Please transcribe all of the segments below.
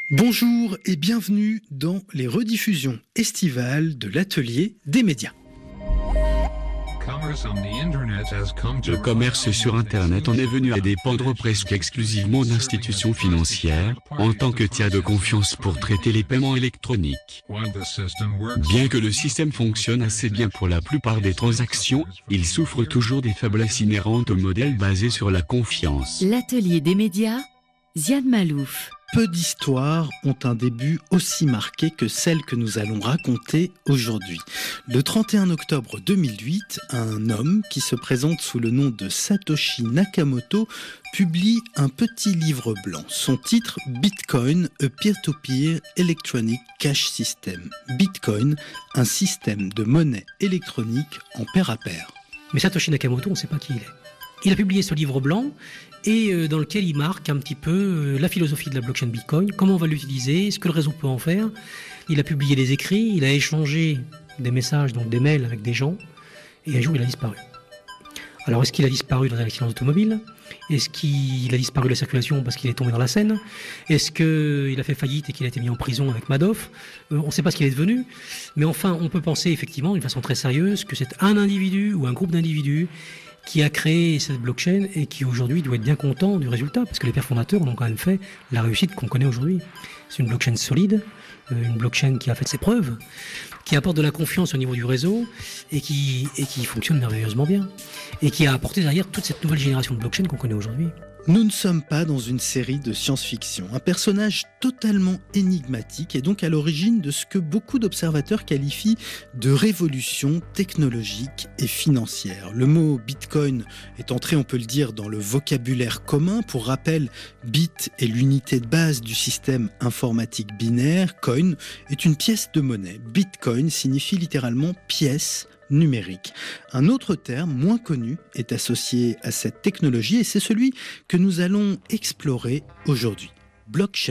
Bonjour et bienvenue dans les rediffusions estivales de l'Atelier des médias. Le commerce sur Internet en est venu à dépendre presque exclusivement d'institutions financières, en tant que tiers de confiance pour traiter les paiements électroniques. Bien que le système fonctionne assez bien pour la plupart des transactions, il souffre toujours des faiblesses inhérentes au modèle basé sur la confiance. L'Atelier des médias, Ziad Malouf. Peu d'histoires ont un début aussi marqué que celle que nous allons raconter aujourd'hui. Le 31 octobre 2008, un homme qui se présente sous le nom de Satoshi Nakamoto publie un petit livre blanc. Son titre, Bitcoin, a Peer-to-Peer Electronic Cash System. Bitcoin, un système de monnaie électronique en pair à pair. Mais Satoshi Nakamoto, on ne sait pas qui il est. Il a publié ce livre blanc et dans lequel il marque un petit peu la philosophie de la blockchain Bitcoin, comment on va l'utiliser, ce que le réseau peut en faire. Il a publié des écrits, il a échangé des messages, donc des mails avec des gens, et un jour il a disparu. Alors est-ce qu'il a disparu dans un accident d'automobile ? Est-ce qu'il a disparu de la circulation parce qu'il est tombé dans la Seine ? Est-ce qu'il a fait faillite et qu'il a été mis en prison avec Madoff ? On ne sait pas ce qu'il est devenu, mais enfin on peut penser effectivement d'une façon très sérieuse que c'est un individu ou un groupe d'individus qui a créé cette blockchain et qui aujourd'hui doit être bien content du résultat, parce que les pères fondateurs ont quand même fait la réussite qu'on connaît aujourd'hui. C'est une blockchain solide, une blockchain qui a fait ses preuves, qui apporte de la confiance au niveau du réseau et qui fonctionne merveilleusement bien, et qui a apporté derrière toute cette nouvelle génération de blockchain qu'on connaît aujourd'hui. Nous ne sommes pas dans une série de science-fiction. Un personnage totalement énigmatique est donc à l'origine de ce que beaucoup d'observateurs qualifient de révolution technologique et financière. Le mot Bitcoin est entré, on peut le dire, dans le vocabulaire commun. Pour rappel, bit est l'unité de base du système informatique binaire. Coin est une pièce de monnaie. Bitcoin signifie littéralement pièce numérique. Un autre terme moins connu est associé à cette technologie et c'est celui que nous allons explorer aujourd'hui. Blockchain.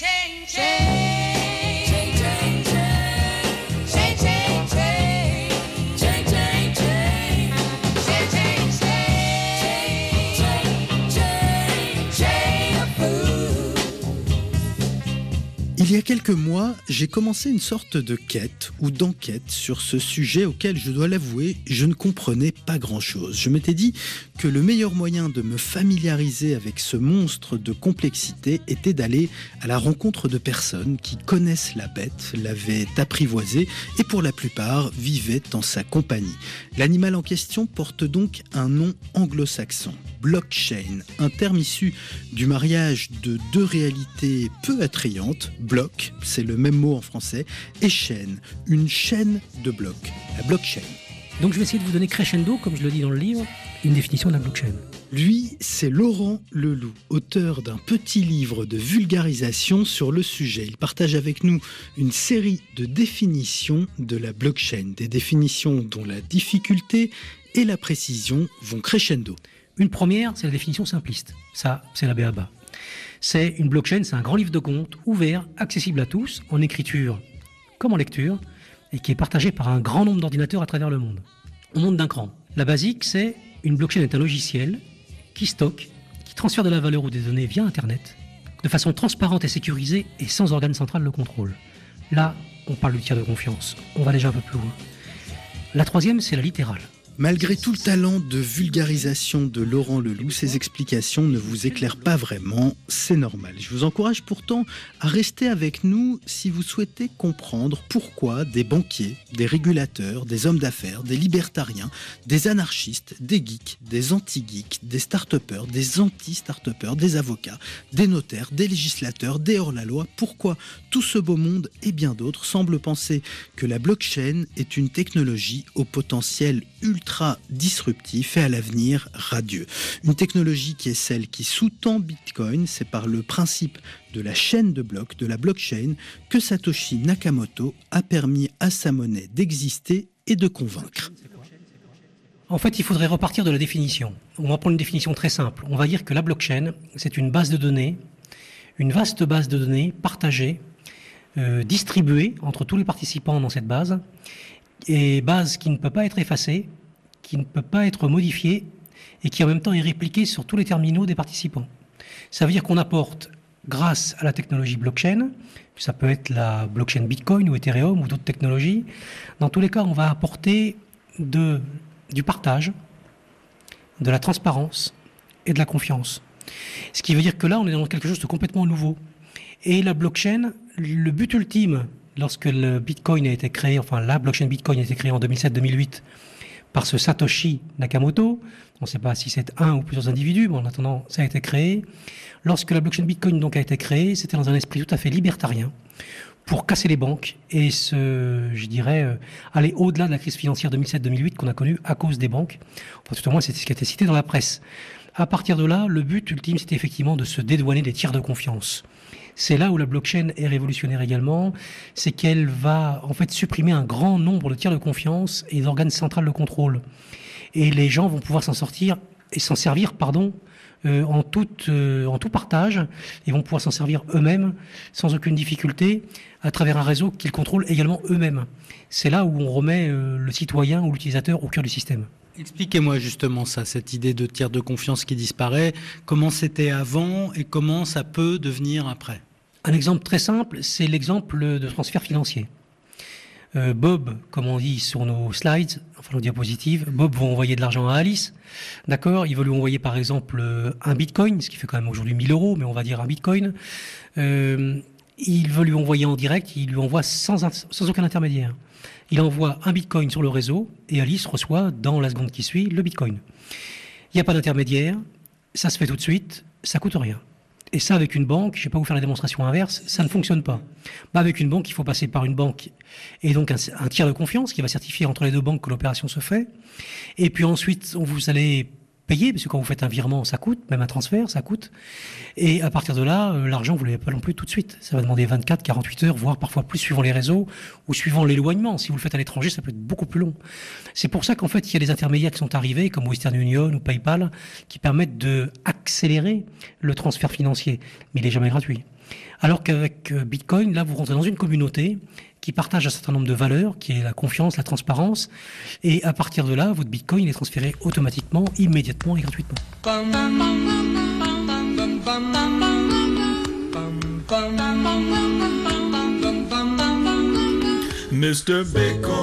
Il y a quelques mois, j'ai commencé une sorte de quête ou d'enquête sur ce sujet auquel, je dois l'avouer, je ne comprenais pas grand-chose. Je m'étais dit que le meilleur moyen de me familiariser avec ce monstre de complexité était d'aller à la rencontre de personnes qui connaissent la bête, l'avaient apprivoisée et pour la plupart vivaient en sa compagnie. L'animal en question porte donc un nom anglo-saxon. Blockchain, un terme issu du mariage de deux réalités peu attrayantes. Bloc, c'est le même mot en français, et chaîne, une chaîne de blocs, la blockchain. Donc je vais essayer de vous donner crescendo, comme je le dis dans le livre, une définition de la blockchain. Lui, c'est Laurent Leloup, auteur d'un petit livre de vulgarisation sur le sujet. Il partage avec nous une série de définitions de la blockchain, des définitions dont la difficulté et la précision vont crescendo. Une première, c'est la définition simpliste. Ça, c'est la b.a.-ba. C'est une blockchain, c'est un grand livre de compte, ouvert, accessible à tous, en écriture comme en lecture, et qui est partagé par un grand nombre d'ordinateurs à travers le monde. On monte d'un cran. La basique, c'est une blockchain est un logiciel qui stocke, qui transfère de la valeur ou des données via Internet, de façon transparente et sécurisée et sans organe central de contrôle. Là, on parle du tiers de confiance. On va déjà un peu plus loin. La troisième, c'est la littérale. Malgré tout le talent de vulgarisation de Laurent Leloup, ses explications ne vous éclairent pas vraiment, c'est normal. Je vous encourage pourtant à rester avec nous si vous souhaitez comprendre pourquoi des banquiers, des régulateurs, des hommes d'affaires, des libertariens, des anarchistes, des geeks, des anti-geeks, des start-upers, des anti-start-upers, des avocats, des notaires, des législateurs, des hors-la-loi, pourquoi tout ce beau monde et bien d'autres semblent penser que la blockchain est une technologie au potentiel ultra disruptif et à l'avenir radieux. Une technologie qui est celle qui sous-tend Bitcoin, c'est par le principe de la chaîne de blocs, de la blockchain, que Satoshi Nakamoto a permis à sa monnaie d'exister et de convaincre. En fait, il faudrait repartir de la définition. On va prendre une définition très simple. On va dire que la blockchain, c'est une base de données, une vaste base de données partagée, distribuée entre tous les participants dans cette base, et base qui ne peut pas être effacée, qui ne peut pas être modifié et qui en même temps est répliqué sur tous les terminaux des participants. Ça veut dire qu'on apporte grâce à la technologie blockchain. Ça peut être la blockchain Bitcoin ou Ethereum ou d'autres technologies. Dans tous les cas, on va apporter du partage, de la transparence et de la confiance. Ce qui veut dire que là, on est dans quelque chose de complètement nouveau. Et la blockchain, le but ultime, lorsque le Bitcoin a été créé, enfin la blockchain Bitcoin a été créée en 2007-2008 par ce Satoshi Nakamoto, on ne sait pas si c'est un ou plusieurs individus, mais en attendant, ça a été créé. Lorsque la blockchain Bitcoin donc a été créée, c'était dans un esprit tout à fait libertarien pour casser les banques et aller au-delà de la crise financière 2007-2008 qu'on a connue à cause des banques. Enfin, tout au moins, c'est ce qui a été cité dans la presse. À partir de là, le but ultime, c'était effectivement de se dédouaner des tiers de confiance. C'est là où la blockchain est révolutionnaire également, c'est qu'elle va en fait supprimer un grand nombre de tiers de confiance et d'organes centrales de contrôle. Et les gens vont pouvoir s'en servir, en tout partage. Ils vont pouvoir s'en servir eux-mêmes sans aucune difficulté à travers un réseau qu'ils contrôlent également eux-mêmes. C'est là où on remet le citoyen ou l'utilisateur au cœur du système. Expliquez-moi justement ça, cette idée de tiers de confiance qui disparaît. Comment c'était avant et comment ça peut devenir après? Un exemple très simple, c'est l'exemple de transfert financier. Bob, comme on dit sur nos slides, enfin nos diapositives, Bob va envoyer de l'argent à Alice. D'accord, il va lui envoyer par exemple un bitcoin, ce qui fait quand même aujourd'hui 1000 euros, mais on va dire un bitcoin. Il veut lui envoyer en direct, il lui envoie sans aucun intermédiaire. Il envoie un bitcoin sur le réseau et Alice reçoit dans la seconde qui suit le bitcoin. Il n'y a pas d'intermédiaire, ça se fait tout de suite, ça coûte rien. Et ça, avec une banque, je ne vais pas vous faire la démonstration inverse, ça ne fonctionne pas. Avec une banque, il faut passer par une banque et donc un tiers de confiance qui va certifier entre les deux banques que l'opération se fait. Et puis ensuite, vous allez payer, parce que quand vous faites un virement, ça coûte, même un transfert, ça coûte. Et à partir de là, l'argent, vous ne l'avez pas non plus tout de suite. Ça va demander 24, 48 heures, voire parfois plus, suivant les réseaux ou suivant l'éloignement. Si vous le faites à l'étranger, ça peut être beaucoup plus long. C'est pour ça qu'en fait, il y a des intermédiaires qui sont arrivés, comme Western Union ou PayPal, qui permettent d'accélérer le transfert financier. Mais il n'est jamais gratuit. Alors qu'avec Bitcoin, là, vous rentrez dans une communauté qui partage un certain nombre de valeurs, qui est la confiance, la transparence, et à partir de là, votre Bitcoin est transféré automatiquement, immédiatement et gratuitement. Mr. Bitcoin,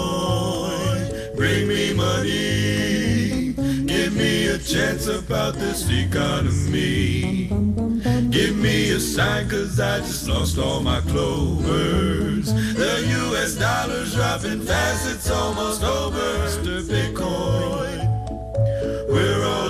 bring me money, give me a chance about this economy. Give me a sign, cause I just lost all my clovers. The US dollar's dropping fast, it's almost over. Mr. Bitcoin, we're all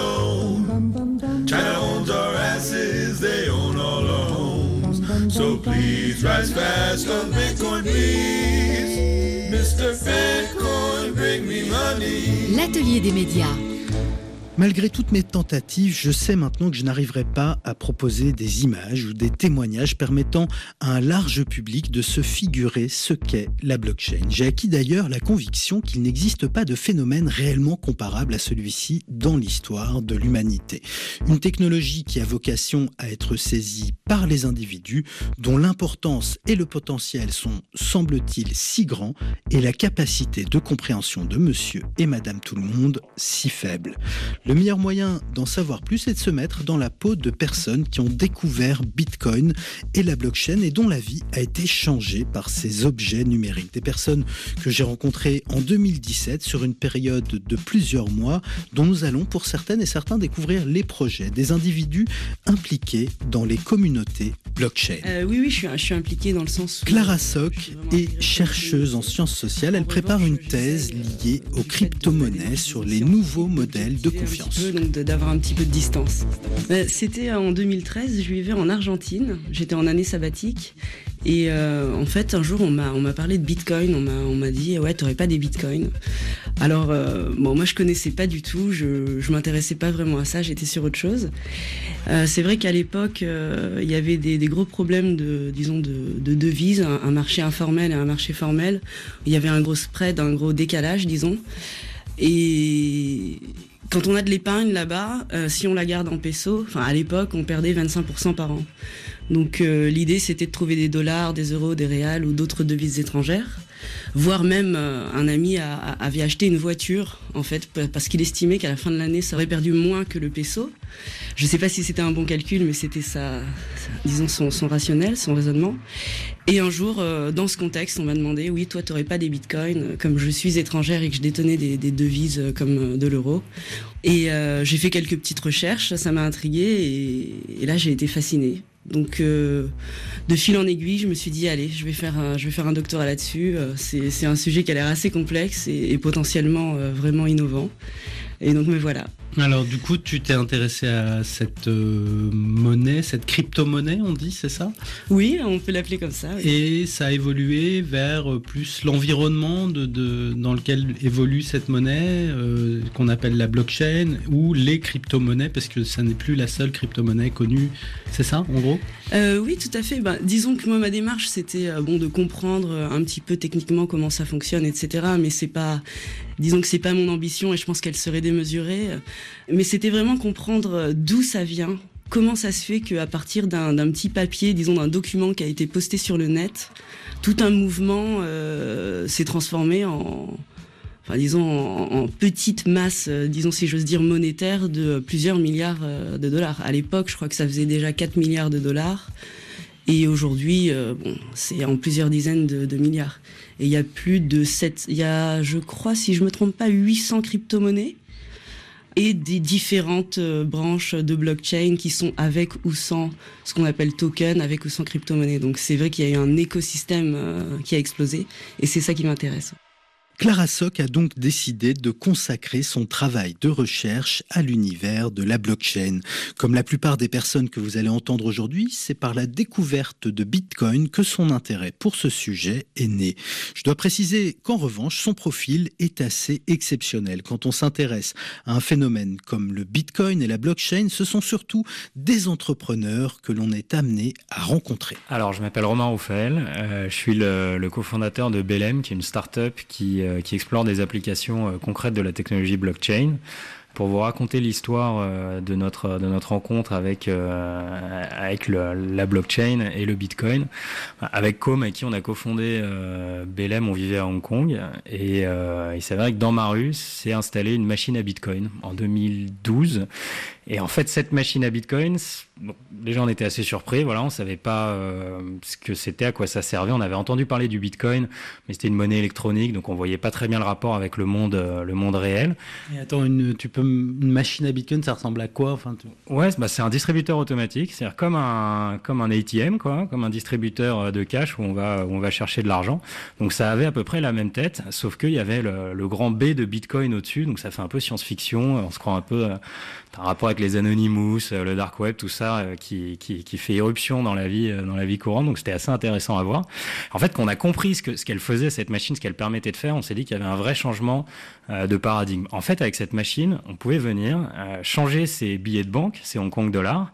alone. China owns our asses, they own all our homes. So please rise fast on Bitcoin, please. Mr. Bitcoin, bring me money. L'atelier des médias. Malgré toutes mes tentatives, je sais maintenant que je n'arriverai pas à proposer des images ou des témoignages permettant à un large public de se figurer ce qu'est la blockchain. J'ai acquis d'ailleurs la conviction qu'il n'existe pas de phénomène réellement comparable à celui-ci dans l'histoire de l'humanité. Une technologie qui a vocation à être saisie par les individus, dont l'importance et le potentiel sont, semble-t-il, si grands et la capacité de compréhension de monsieur et madame tout le monde si faible. Le meilleur moyen d'en savoir plus est de se mettre dans la peau de personnes qui ont découvert Bitcoin et la blockchain et dont la vie a été changée par ces objets numériques. Des personnes que j'ai rencontrées en 2017 sur une période de plusieurs mois dont nous allons pour certaines et certains découvrir les projets des individus impliqués dans les communautés blockchain. Oui, je suis impliquée dans le sens où... Clara Sock est chercheuse en sciences sociales. Elle prépare une thèse liée aux crypto-monnaies sur les nouveaux modèles de confiance. Donc d'avoir un petit peu de distance. C'était en 2013, je vivais en Argentine, j'étais en année sabbatique et en fait un jour on m'a parlé de Bitcoin, on m'a dit ouais t'aurais pas des Bitcoins. Alors moi je connaissais pas du tout, je m'intéressais pas vraiment à ça, j'étais sur autre chose. C'est vrai qu'à l'époque il y avait des gros problèmes de devises, un marché informel et un marché formel. Il y avait un gros spread, un gros décalage disons. Et quand on a de l'épargne là-bas, si on la garde en pesos, à l'époque, on perdait 25% par an. Donc l'idée c'était de trouver des dollars, des euros, des réals ou d'autres devises étrangères. Voire même un ami avait acheté une voiture en fait parce qu'il estimait qu'à la fin de l'année ça aurait perdu moins que le peso. Je ne sais pas si c'était un bon calcul, mais c'était disons son rationnel, son raisonnement. Et un jour, dans ce contexte, on m'a demandé, oui, toi, t'aurais pas des bitcoins, comme je suis étrangère et que je détenais des devises comme de l'euro. Et j'ai fait quelques petites recherches, ça m'a intriguée et là j'ai été fascinée. Donc de fil en aiguille, je me suis dit allez, je vais faire un doctorat là-dessus. C'est un sujet qui a l'air assez complexe et potentiellement vraiment innovant. Et donc me voilà. Alors du coup, tu t'es intéressé à cette monnaie, cette crypto-monnaie, on dit, c'est ça ? Oui, on peut l'appeler comme ça. Oui. Et ça a évolué vers plus l'environnement dans lequel évolue cette monnaie, qu'on appelle la blockchain, ou les crypto-monnaies, parce que ça n'est plus la seule crypto-monnaie connue. C'est ça, en gros ? Oui, tout à fait. Disons que moi, ma démarche, c'était de comprendre un petit peu techniquement comment ça fonctionne, etc. Mais disons que c'est pas mon ambition et je pense qu'elle serait démesurée. Mais c'était vraiment comprendre d'où ça vient, comment ça se fait qu'à partir d'un petit papier, disons d'un document qui a été posté sur le net, tout un mouvement s'est transformé en petite masse, disons si j'ose dire monétaire, de plusieurs milliards de dollars. À l'époque, je crois que ça faisait déjà 4 milliards de dollars. Et aujourd'hui, c'est en plusieurs dizaines de milliards. Et il y a je crois, si je me trompe pas, 800 crypto-monnaies et des différentes branches de blockchain qui sont avec ou sans ce qu'on appelle token, avec ou sans crypto-monnaie. Donc c'est vrai qu'il y a eu un écosystème qui a explosé et c'est ça qui m'intéresse. Clara Sock a donc décidé de consacrer son travail de recherche à l'univers de la blockchain. Comme la plupart des personnes que vous allez entendre aujourd'hui, c'est par la découverte de Bitcoin que son intérêt pour ce sujet est né. Je dois préciser qu'en revanche, son profil est assez exceptionnel. Quand on s'intéresse à un phénomène comme le Bitcoin et la blockchain, ce sont surtout des entrepreneurs que l'on est amené à rencontrer. Alors, je m'appelle Romain Rouffel, je suis le cofondateur de Belém, qui est une start-up qui explore des applications concrètes de la technologie blockchain. Pour vous raconter l'histoire de notre rencontre avec la blockchain et le Bitcoin, avec Com, avec qui on a cofondé Belém, on vivait à Hong Kong, et il s'avère que dans ma rue s'est installée une machine à Bitcoin en 2012. Et en fait, cette machine à Bitcoin, déjà on était assez surpris, voilà, on savait pas ce que c'était, à quoi ça servait. On avait entendu parler du Bitcoin, mais c'était une monnaie électronique, donc on voyait pas très bien le rapport avec le monde réel. Et attends, une machine à Bitcoin, ça ressemble à quoi ? Ouais, c'est un distributeur automatique, c'est-à-dire comme un ATM, quoi, comme un distributeur de cash où on va chercher de l'argent. Donc ça avait à peu près la même tête, sauf qu'il y avait le grand B de Bitcoin au-dessus, donc ça fait un peu science-fiction. On se croit un peu un rapport avec les Anonymous, le dark web, tout ça qui fait éruption dans la vie courante. Donc c'était assez intéressant à voir. En fait, quand on a compris ce qu'elle faisait, cette machine, ce qu'elle permettait de faire, on s'est dit qu'il y avait un vrai changement de paradigme. En fait, avec cette machine, on pouvait venir changer ses billets de banque, ses Hong Kong dollars,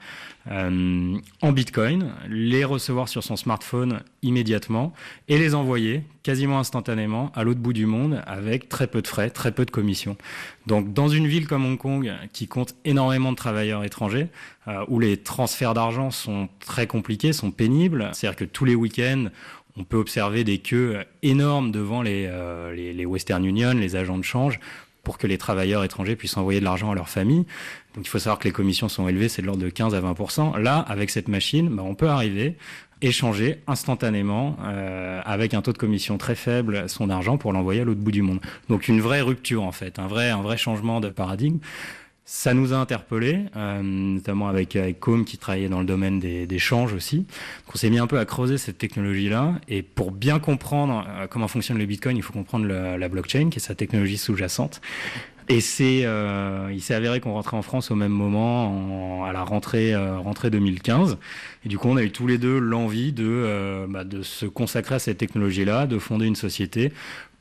en Bitcoin, les recevoir sur son smartphone immédiatement et les envoyer quasiment instantanément à l'autre bout du monde avec très peu de frais, très peu de commissions. Donc dans une ville comme Hong Kong qui compte énormément de travailleurs étrangers, où les transferts d'argent sont très compliqués, sont pénibles, c'est-à-dire que tous les week-ends on peut observer des queues énormes devant les Western Union, les agents de change, pour que les travailleurs étrangers puissent envoyer de l'argent à leur famille. Donc il faut savoir que les commissions sont élevées, c'est de l'ordre de 15 à 20%. Là, avec cette machine, on peut arriver, échanger instantanément, avec un taux de commission très faible, son argent pour l'envoyer à l'autre bout du monde. Donc une vraie rupture en fait, un vrai changement de paradigme. Ça nous a interpellés, notamment avec Com qui travaillait dans le domaine des changes aussi. Donc on s'est mis un peu à creuser cette technologie-là. Et pour bien comprendre comment fonctionne le Bitcoin, il faut comprendre la blockchain, qui est sa technologie sous-jacente. Et il s'est avéré qu'on rentrait en France au même moment, à la rentrée 2015. Et du coup, on a eu tous les deux l'envie de se consacrer à cette technologie-là, de fonder une société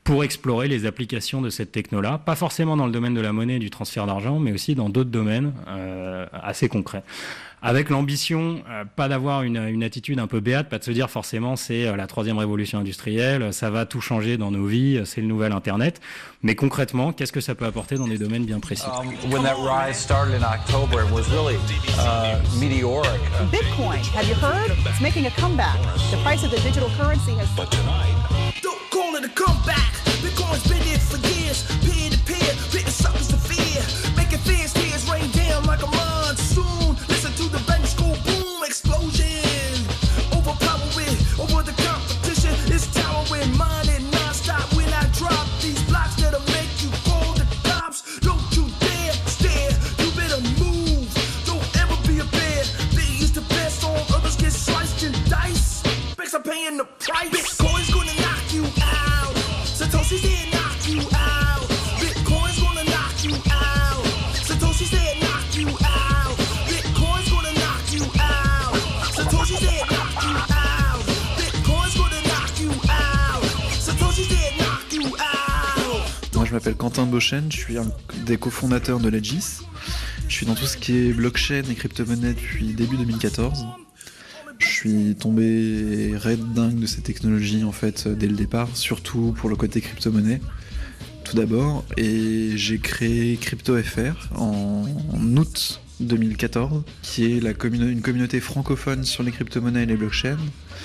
pour explorer les applications de cette techno-là, pas forcément dans le domaine de la monnaie et du transfert d'argent, mais aussi dans d'autres domaines assez concrets. Avec l'ambition, pas d'avoir une attitude un peu béate, pas de se dire forcément c'est la troisième révolution industrielle, ça va tout changer dans nos vies, c'est le nouvel Internet. Mais concrètement, qu'est-ce que ça peut apporter dans des domaines bien précis? When that rise started in October, it was really meteoric. Bitcoin, have you heard? It's making a comeback. The price of the digital currency has... But tonight, don't call it a comeback. Bitcoin's been there for years, peer to peer, pitting suckers to fear, making fans tears rain down like a monsoon. Listen to the bang school boom explosion, overpowering over the competition. It's towering, mining non-stop when I drop these blocks that'll make you call the cops. Don't you dare stare, you better move. Don't ever be a bear. They used to pass on, others get sliced and diced. Banks are paying the price. Bitcoin's gonna knock you out. Satoshi said knock you out. Bitcoin's gonna knock you out. Satoshi said knock you out. Bitcoin's gonna knock you out. Satoshi said knock you out. Bitcoin's gonna knock you out. Satoshi said knock you out. Moi je m'appelle Quentin Beauchesne, je suis un des cofondateurs de Legis. Je suis dans tout ce qui est blockchain et crypto-monnaie depuis début 2014. Je suis tombé raide dingue de ces technologies en fait dès le départ, surtout pour le côté crypto-monnaie tout d'abord, et j'ai créé CryptoFR en août 2014, qui est une communauté francophone sur les crypto-monnaies et les blockchains.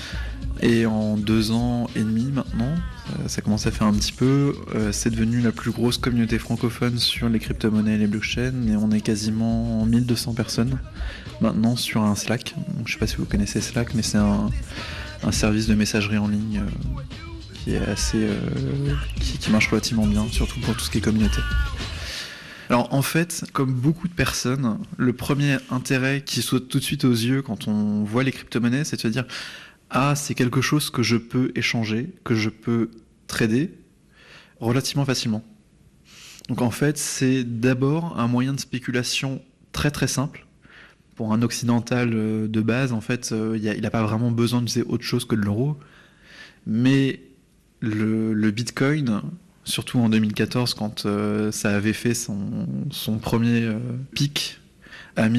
Et en 2 ans et demi maintenant, ça commence à faire un petit peu, c'est devenu la plus grosse communauté francophone sur les crypto-monnaies et les blockchains, et on est quasiment 1200 personnes maintenant sur un Slack. Donc, je sais pas si vous connaissez Slack, mais c'est un service de messagerie en ligne qui est assez, qui marche relativement bien, surtout pour tout ce qui est communauté. Alors en fait, comme beaucoup de personnes, le premier intérêt qui saute tout de suite aux yeux quand on voit les crypto-monnaies, c'est de se dire « Ah, c'est quelque chose que je peux échanger, que je peux trader relativement facilement. » Donc en fait, c'est d'abord un moyen de spéculation très très simple. Pour un occidental de base, en fait, il n'a pas vraiment besoin d'utiliser autre chose que de l'euro. Mais le Bitcoin, surtout en 2014, quand ça avait fait son premier pic à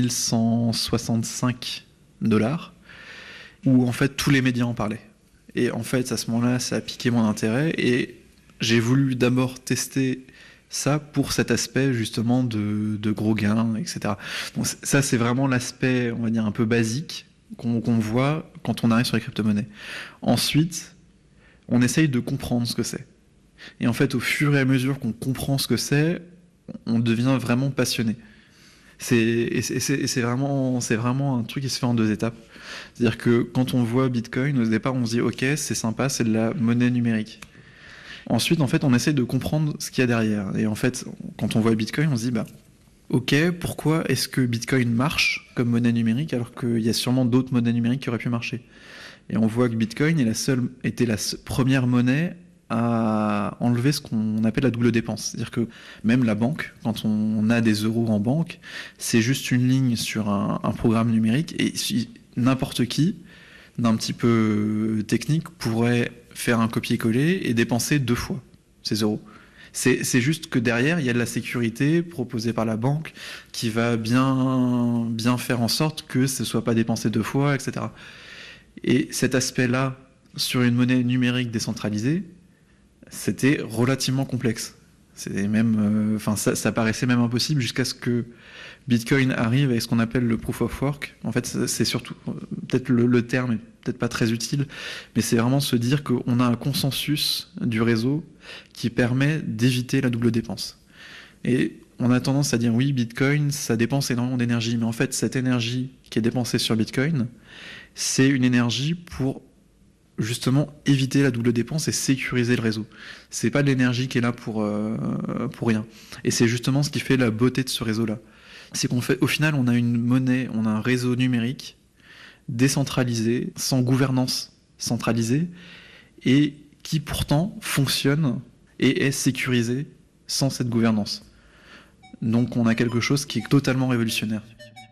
1165 $, où en fait tous les médias en parlaient. Et en fait, à ce moment-là, ça a piqué mon intérêt, et j'ai voulu d'abord tester ça pour cet aspect justement de gros gains, etc. Donc ça, c'est vraiment l'aspect, on va dire, un peu basique qu'on voit quand on arrive sur les crypto-monnaies. Ensuite, on essaye de comprendre ce que c'est. Et en fait, au fur et à mesure qu'on comprend ce que c'est, on devient vraiment passionné. C'est vraiment un truc qui se fait en 2 étapes. C'est-à-dire que quand on voit Bitcoin, au départ, on se dit « Ok, c'est sympa, c'est de la monnaie numérique ». Ensuite, en fait, on essaie de comprendre ce qu'il y a derrière. Et en fait, quand on voit Bitcoin, on se dit bah, ok, pourquoi est-ce que Bitcoin marche comme monnaie numérique alors qu'il y a sûrement d'autres monnaies numériques qui auraient pu marcher. Et on voit que Bitcoin était la première monnaie à enlever ce qu'on appelle la double dépense. C'est-à-dire que même la banque, quand on a des euros en banque, c'est juste une ligne sur un programme numérique, et n'importe qui, d'un petit peu technique, pourrait faire un copier-coller et dépenser 2 fois ces euros. C'est juste que derrière, il y a de la sécurité proposée par la banque qui va bien faire en sorte que ce ne soit pas dépensé 2 fois, etc. Et cet aspect-là, sur une monnaie numérique décentralisée, c'était relativement complexe. C'est même, ça paraissait même impossible jusqu'à ce que Bitcoin arrive avec ce qu'on appelle le proof of work. En fait, c'est surtout, peut-être le terme est peut-être pas très utile, mais c'est vraiment se dire qu'on a un consensus du réseau qui permet d'éviter la double dépense. Et on a tendance à dire oui, Bitcoin, ça dépense énormément d'énergie, mais en fait, cette énergie qui est dépensée sur Bitcoin, c'est une énergie pour justement éviter la double dépense et sécuriser le réseau. C'est pas de l'énergie qui est là pour rien. Et c'est justement ce qui fait la beauté de ce réseau-là. C'est qu'au final, on a une monnaie, on a un réseau numérique décentralisé, sans gouvernance centralisée, et qui pourtant fonctionne et est sécurisé sans cette gouvernance. Donc on a quelque chose qui est totalement révolutionnaire.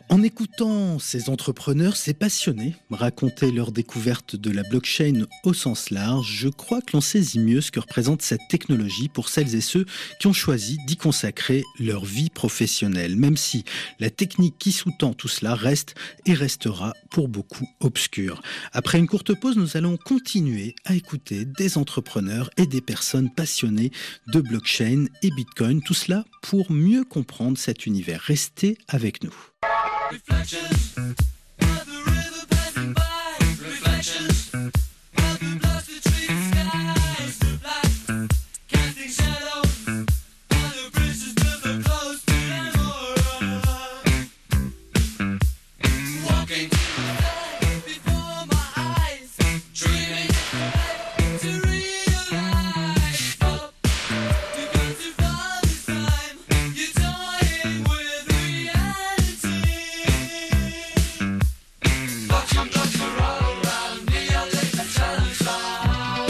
En écoutant ces entrepreneurs, ces passionnés raconter leur découverte de la blockchain au sens large, je crois que l'on saisit mieux ce que représente cette technologie pour celles et ceux qui ont choisi d'y consacrer leur vie professionnelle, même si la technique qui sous-tend tout cela reste et restera pour beaucoup obscure. Après une courte pause, nous allons continuer à écouter des entrepreneurs et des personnes passionnées de blockchain et Bitcoin, tout cela pour mieux comprendre cet univers. Restez avec nous. Reflections of the river passing by. Reflections of the blasted trees, skies of black, casting shadows on the bridges to the close to the walking before my eyes, dreaming to realize. Up, you got too far this time. You're toying with reality. Blocks are all around, neon lights and silent sound.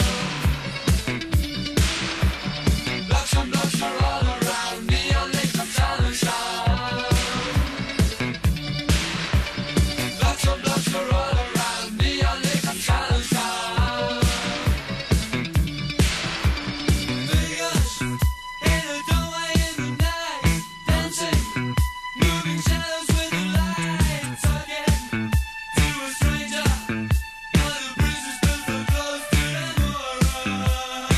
Blocks are all around, neon lights and silent sound. Blocks are all around, neon lights and silent sound. Figures in a doorway in the night, dancing, moving shadows with the light, talking to a stranger. All the breezes feel so close to them all.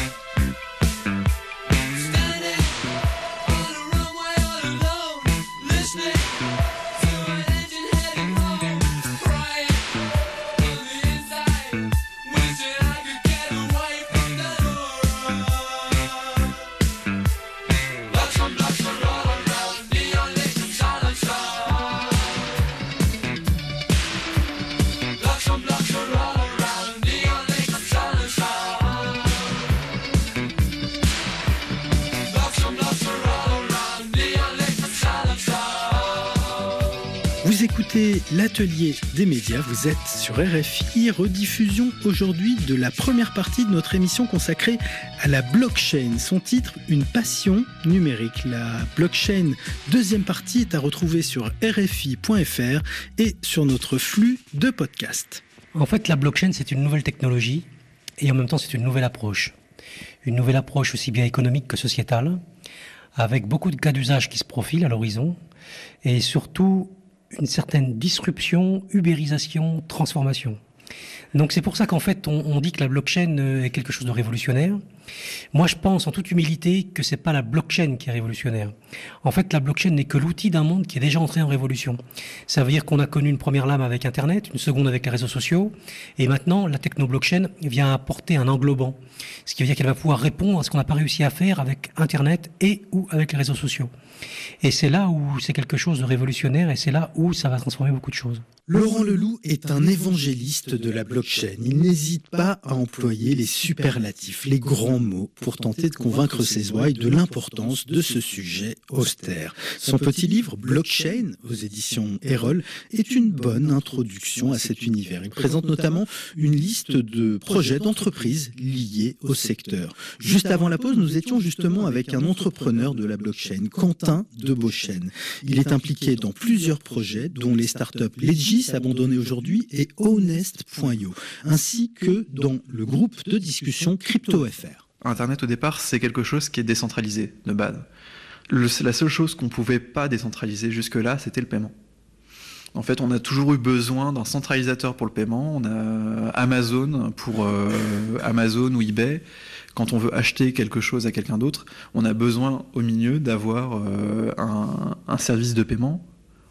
Standing on a runway all alone, listening to an engine heading home, crying on the inside, wishing I could get away from that world. Blocks are all around, neon lights and silent sound. Blocks are all around, neon lights and silent sound. Blocks are all around, neon lights and silent sound. Vous écoutez l'atelier des médias, vous êtes sur RFI, rediffusion aujourd'hui de la première partie de notre émission consacrée à la blockchain. Son titre, une passion numérique. La blockchain, deuxième partie, est à retrouver sur rfi.fr et sur notre flux de podcasts. En fait, la blockchain, c'est une nouvelle technologie et en même temps, c'est une nouvelle approche. Une nouvelle approche aussi bien économique que sociétale, avec beaucoup de cas d'usage qui se profilent à l'horizon et surtout une certaine disruption, ubérisation, transformation. Donc c'est pour ça qu'en fait, on dit que la blockchain est quelque chose de révolutionnaire. Moi, je pense en toute humilité que c'est pas la blockchain qui est révolutionnaire. En fait, la blockchain n'est que l'outil d'un monde qui est déjà entré en révolution. Ça veut dire qu'on a connu une première lame avec Internet, une seconde avec les réseaux sociaux, et maintenant, la techno-blockchain vient apporter un englobant. Ce qui veut dire qu'elle va pouvoir répondre à ce qu'on n'a pas réussi à faire avec Internet et ou avec les réseaux sociaux. Et c'est là où c'est quelque chose de révolutionnaire et c'est là où ça va transformer beaucoup de choses. Laurent Leloup est un évangéliste de la blockchain. Il n'hésite pas à employer les superlatifs, les grands mots pour tenter de convaincre ses ouailles de l'importance de ce sujet austère. Son petit livre Blockchain aux éditions Erol est une bonne introduction à cet univers. Il présente notamment une liste de projets d'entreprises liés au secteur. Juste avant la pause, nous étions justement avec un entrepreneur de la blockchain, Quentin de Beauchesne. Il est impliqué dans plusieurs projets, dont les startups Legis, abandonnées aujourd'hui, et Honest.io, ainsi que dans le groupe de discussion CryptoFR. Internet, au départ, c'est quelque chose qui est décentralisé, de base. La seule chose qu'on ne pouvait pas décentraliser jusque-là, c'était le paiement. En fait, on a toujours eu besoin d'un centralisateur pour le paiement. On a Amazon pour Amazon ou eBay. Quand on veut acheter quelque chose à quelqu'un d'autre, on a besoin au milieu d'avoir un service de paiement.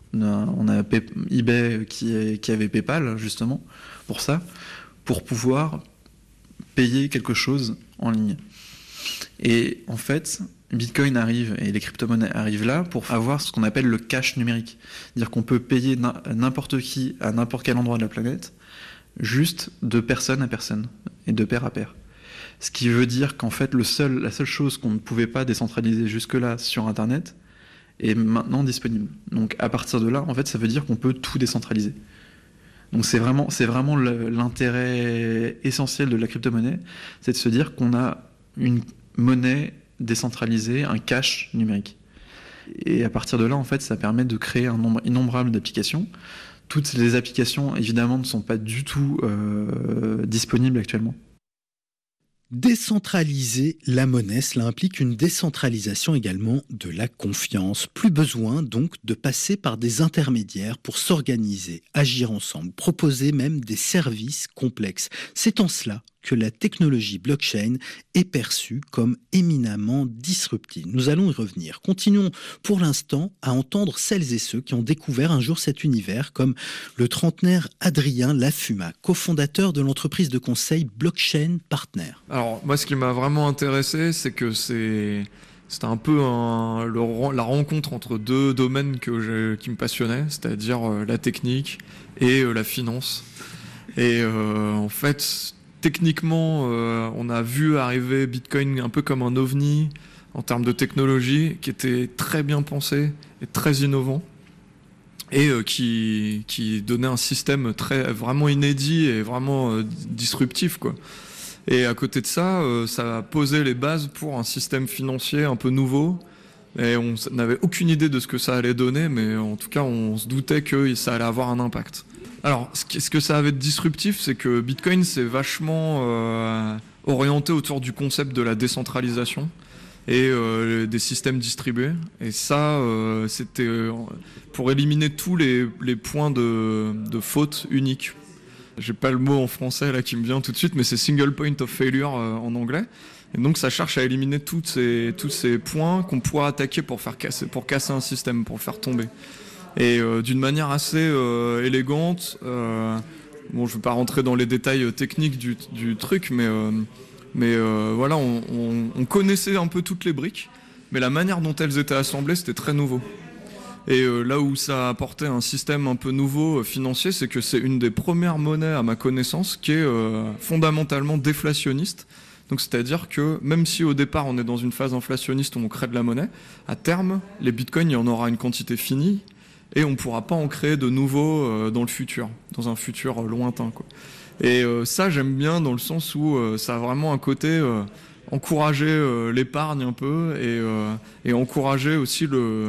On a eBay qui avait PayPal, justement, pour ça, pour pouvoir payer quelque chose en ligne. Et en fait, Bitcoin arrive et les crypto-monnaies arrivent là pour avoir ce qu'on appelle le cash numérique. C'est-à-dire qu'on peut payer n'importe qui à n'importe quel endroit de la planète, juste de personne à personne et de pair à pair. Ce qui veut dire qu'en fait, la seule chose qu'on ne pouvait pas décentraliser jusque-là sur Internet est maintenant disponible. Donc à partir de là, en fait, ça veut dire qu'on peut tout décentraliser. Donc c'est vraiment l'intérêt essentiel de la crypto-monnaie, c'est de se dire qu'on a une monnaie décentralisée, un cash numérique. Et à partir de là, en fait, ça permet de créer un nombre innombrable d'applications. Toutes les applications, évidemment, ne sont pas du tout disponibles actuellement. Décentraliser la monnaie, cela implique une décentralisation également de la confiance. Plus besoin donc de passer par des intermédiaires pour s'organiser, agir ensemble, proposer même des services complexes. C'est en cela que la technologie blockchain est perçue comme éminemment disruptive. Nous allons y revenir. Continuons pour l'instant à entendre celles et ceux qui ont découvert un jour cet univers, comme le trentenaire Adrien Lafuma, cofondateur de l'entreprise de conseil Blockchain Partner. Alors moi, ce qui m'a vraiment intéressé, c'est que c'était un peu la rencontre entre deux domaines qui me passionnaient, c'est-à-dire la technique et la finance. Et en fait, techniquement, on a vu arriver Bitcoin un peu comme un ovni en termes de technologie, qui était très bien pensé et très innovant, et qui donnait un système vraiment inédit et vraiment disruptif, quoi. Et à côté de ça, ça a posé les bases pour un système financier un peu nouveau. Et on n'avait aucune idée de ce que ça allait donner, mais en tout cas, on se doutait que ça allait avoir un impact. Alors, ce que ça avait de disruptif, c'est que Bitcoin s'est vachement orienté autour du concept de la décentralisation et des systèmes distribués. Et ça, c'était pour éliminer tous les points de faute uniques. J'ai pas le mot en français là qui me vient tout de suite, mais c'est single point of failure en anglais. Et donc ça cherche à éliminer tous ces points qu'on pourra attaquer pour casser un système, pour le faire tomber. Et d'une manière assez élégante. Bon, je ne veux pas rentrer dans les détails techniques du truc, mais voilà, on connaissait un peu toutes les briques, mais la manière dont elles étaient assemblées, c'était très nouveau. Et là où ça a apporté un système un peu nouveau financier, c'est que c'est une des premières monnaies, à ma connaissance, qui est fondamentalement déflationniste. Donc c'est-à-dire que même si au départ on est dans une phase inflationniste où on crée de la monnaie, à terme, les bitcoins, il y en aura une quantité finie et on ne pourra pas en créer de nouveaux dans le futur, dans un futur lointain, quoi. Et ça, j'aime bien dans le sens où ça a vraiment un côté encourager l'épargne un peu et encourager aussi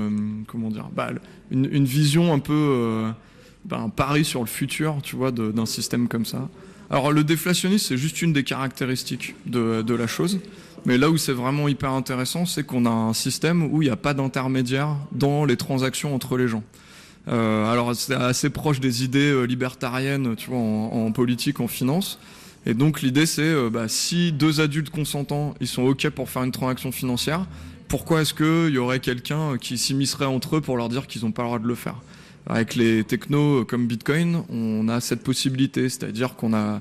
une vision un peu un pari sur le futur, tu vois, d'un système comme ça. Alors le déflationnisme, c'est juste une des caractéristiques de la chose, mais là où c'est vraiment hyper intéressant, c'est qu'on a un système où il n'y a pas d'intermédiaire dans les transactions entre les gens. Alors c'est assez proche des idées libertariennes, tu vois, en politique, en finance. Et donc l'idée c'est, si deux adultes consentants, ils sont OK pour faire une transaction financière, pourquoi est-ce qu'il y aurait quelqu'un qui s'immiscerait entre eux pour leur dire qu'ils n'ont pas le droit de le faire ? Avec les technos comme Bitcoin, on a cette possibilité, c'est-à-dire qu'on a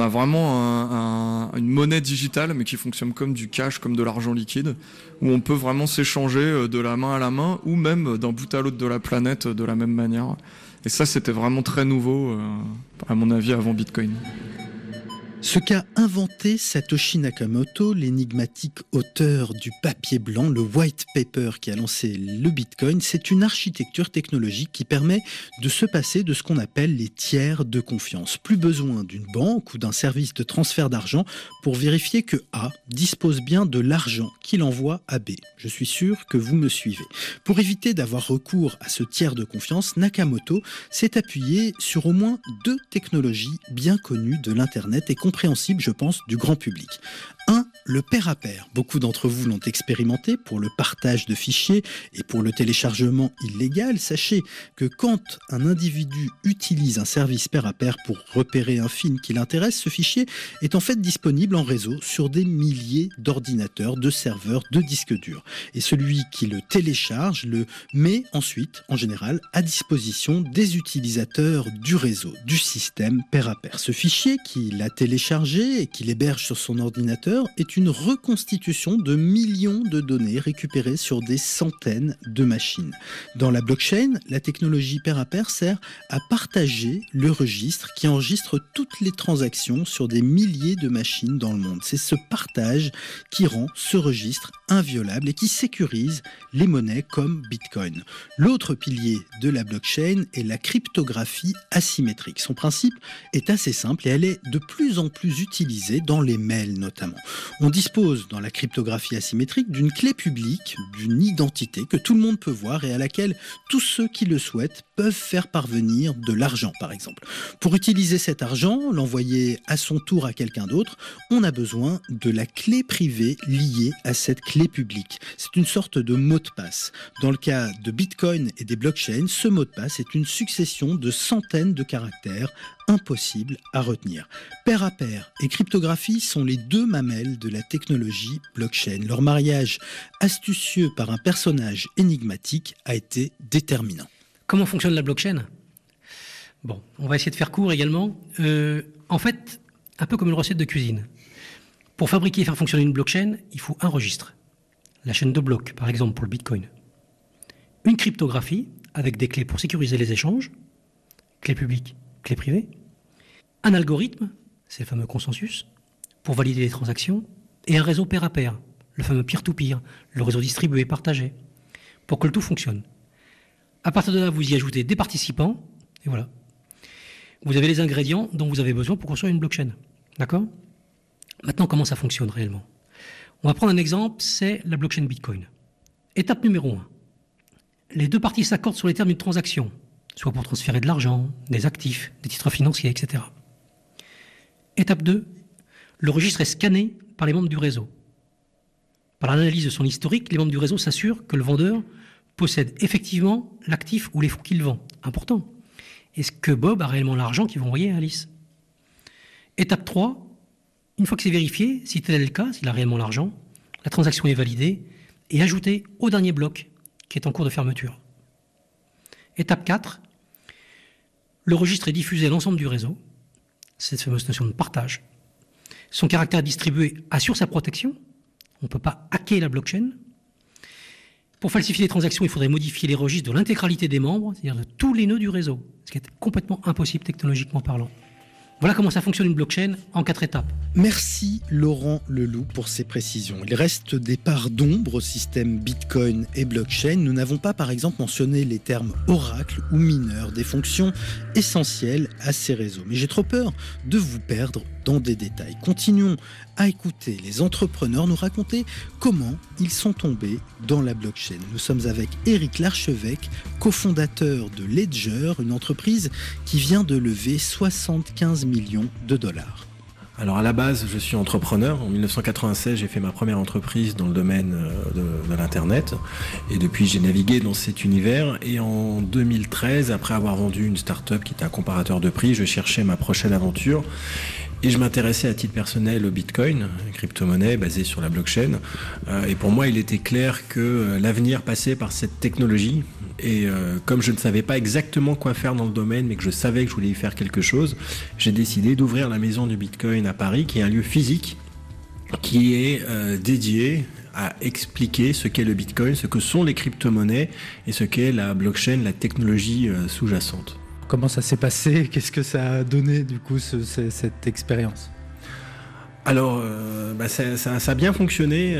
vraiment une monnaie digitale, mais qui fonctionne comme du cash, comme de l'argent liquide, où on peut vraiment s'échanger de la main à la main, ou même d'un bout à l'autre de la planète de la même manière. Et ça, c'était vraiment très nouveau, à mon avis, avant Bitcoin. Ce qu'a inventé Satoshi Nakamoto, l'énigmatique auteur du papier blanc, le white paper qui a lancé le Bitcoin, c'est une architecture technologique qui permet de se passer de ce qu'on appelle les tiers de confiance. Plus besoin d'une banque ou d'un service de transfert d'argent pour vérifier que A dispose bien de l'argent qu'il envoie à B. Je suis sûr que vous me suivez. Pour éviter d'avoir recours à ce tiers de confiance, Nakamoto s'est appuyé sur au moins 2 technologies bien connues de l'Internet et compréhensible, je pense, du grand public. 1. Le pair à pair. Beaucoup d'entre vous l'ont expérimenté pour le partage de fichiers et pour le téléchargement illégal. Sachez que quand un individu utilise un service pair à pair pour repérer un film qui l'intéresse, ce fichier est en fait disponible en réseau sur des milliers d'ordinateurs, de serveurs, de disques durs. Et celui qui le télécharge le met ensuite, en général, à disposition des utilisateurs du réseau, du système pair à pair. Ce fichier qu'il a téléchargé et qu'il héberge sur son ordinateur est une reconstitution de millions de données récupérées sur des centaines de machines. Dans la blockchain, la technologie pair à pair sert à partager le registre qui enregistre toutes les transactions sur des milliers de machines dans le monde. C'est ce partage qui rend ce registre inviolable et qui sécurise les monnaies comme Bitcoin. L'autre pilier de la blockchain est la cryptographie asymétrique. Son principe est assez simple et elle est de plus en plus utilisée dans les mails notamment. On dispose dans la cryptographie asymétrique d'une clé publique, d'une identité que tout le monde peut voir et à laquelle tous ceux qui le souhaitent peuvent faire parvenir de l'argent, par exemple. Pour utiliser cet argent, l'envoyer à son tour à quelqu'un d'autre, on a besoin de la clé privée liée à cette clé publique. C'est une sorte de mot de passe. Dans le cas de Bitcoin et des blockchains, ce mot de passe est une succession de centaines de caractères impossibles à retenir. Pair à pair et cryptographie sont les deux mamelles de la technologie blockchain. Leur mariage astucieux par un personnage énigmatique a été déterminant. Comment fonctionne la blockchain ? Bon, on va essayer de faire court également. En fait, un peu comme une recette de cuisine. Pour fabriquer et faire fonctionner une blockchain, il faut un registre. La chaîne de blocs, par exemple, pour le Bitcoin. Une cryptographie, avec des clés pour sécuriser les échanges, clés publiques, clés privées. Un algorithme, c'est le fameux consensus, pour valider les transactions. Et un réseau pair à pair, le fameux peer-to-peer, le réseau distribué, partagé, pour que le tout fonctionne. À partir de là, vous y ajoutez des participants, et voilà. Vous avez les ingrédients dont vous avez besoin pour construire une blockchain. D'accord ? Maintenant, comment ça fonctionne réellement ? On va prendre un exemple, c'est la blockchain Bitcoin. Étape numéro 1. Les deux parties s'accordent sur les termes d'une transaction, soit pour transférer de l'argent, des actifs, des titres financiers, etc. Étape 2. Le registre est scanné par les membres du réseau. Par l'analyse de son historique, les membres du réseau s'assurent que le vendeur possède effectivement l'actif ou les fonds qu'il vend. Important. Est-ce que Bob a réellement l'argent qu'il va envoyer à Alice ? Étape 3. Une fois que c'est vérifié, si tel est le cas, s'il a réellement l'argent, la transaction est validée et ajoutée au dernier bloc qui est en cours de fermeture. Étape 4. Le registre est diffusé à l'ensemble du réseau. C'est cette fameuse notion de partage. Son caractère distribué assure sa protection. On ne peut pas hacker la blockchain. Pour falsifier les transactions, il faudrait modifier les registres de l'intégralité des membres, c'est-à-dire de tous les nœuds du réseau, ce qui est complètement impossible technologiquement parlant. Voilà comment ça fonctionne une blockchain en 4 étapes. Merci Laurent Leloup pour ces précisions. Il reste des parts d'ombre au système Bitcoin et blockchain. Nous n'avons pas par exemple mentionné les termes oracle ou mineur, des fonctions essentielles à ces réseaux. Mais j'ai trop peur de vous perdre dans des détails. Continuons à écouter les entrepreneurs nous raconter comment ils sont tombés dans la blockchain. Nous sommes avec Éric Larchevêque, cofondateur de Ledger, une entreprise qui vient de lever 75 millions de dollars. Alors à la base, je suis entrepreneur. En 1996, j'ai fait ma première entreprise dans le domaine de l'Internet. Et depuis, j'ai navigué dans cet univers. Et en 2013, après avoir vendu une start-up qui était un comparateur de prix, je cherchais ma prochaine aventure. Et je m'intéressais à titre personnel au Bitcoin, une crypto-monnaie basée sur la blockchain. Et pour moi, il était clair que l'avenir passait par cette technologie. Et comme je ne savais pas exactement quoi faire dans le domaine, mais que je savais que je voulais y faire quelque chose, j'ai décidé d'ouvrir la Maison du Bitcoin à Paris, qui est un lieu physique, qui est dédié à expliquer ce qu'est le Bitcoin, ce que sont les crypto-monnaies et ce qu'est la blockchain, la technologie sous-jacente. Comment ça s'est passé ? Qu'est-ce que ça a donné du coup cette expérience ? Alors, ça a bien fonctionné